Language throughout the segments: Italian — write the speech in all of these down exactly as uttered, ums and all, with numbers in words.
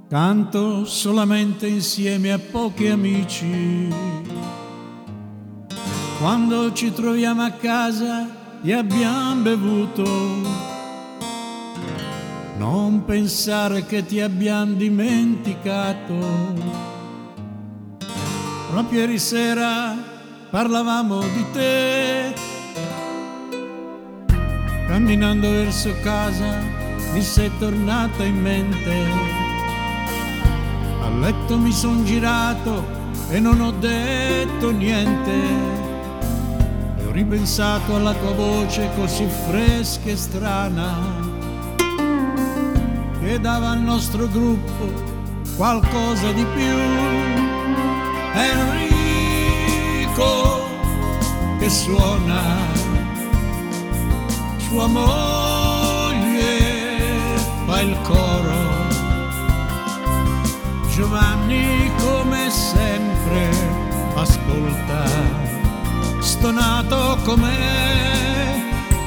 Canto solamente insieme a pochi amici. Quando ci troviamo a casa e abbiamo bevuto, non pensare che ti abbiamo dimenticato. Proprio ieri sera parlavamo di te, camminando verso casa mi sei tornata in mente. A letto mi son girato e non ho detto niente, e ho ripensato alla tua voce così fresca e strana, che dava al nostro gruppo qualcosa di più. Enrico che suona, sua moglie fa il coro, Giovanni come sempre ascolta, stonato com'è.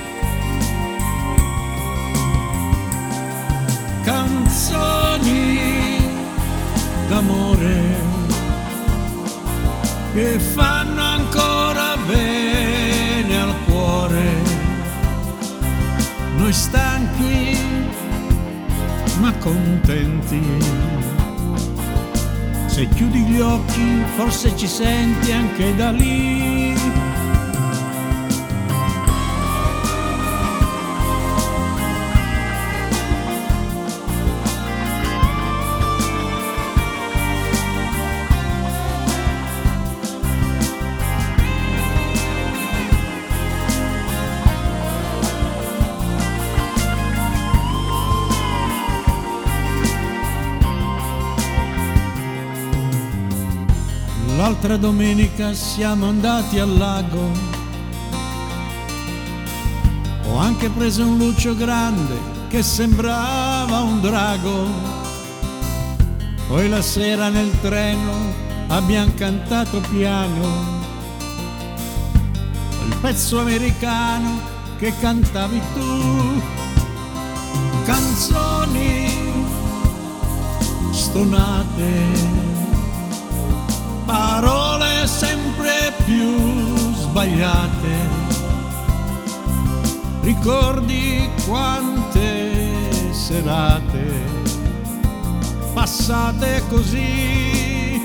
Canzoni d'amore che fanno ancora bene al cuore. Noi stanchi ma contenti, se chiudi gli occhi forse ci senti anche da lì. L'altra domenica siamo andati al lago, ho anche preso un luccio grande che sembrava un drago. Poi la sera nel treno abbiamo cantato piano quel pezzo americano che cantavi tu. Canzoni stonate, parole sempre più sbagliate, ricordi quante serate passate così.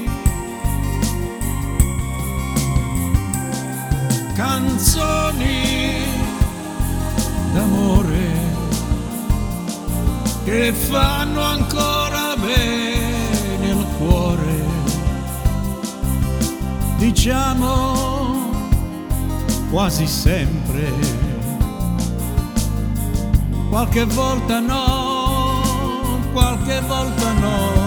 Canzoni d'amore che fanno ancora bene al cuore. Diciamo quasi sempre, qualche volta no, qualche volta no.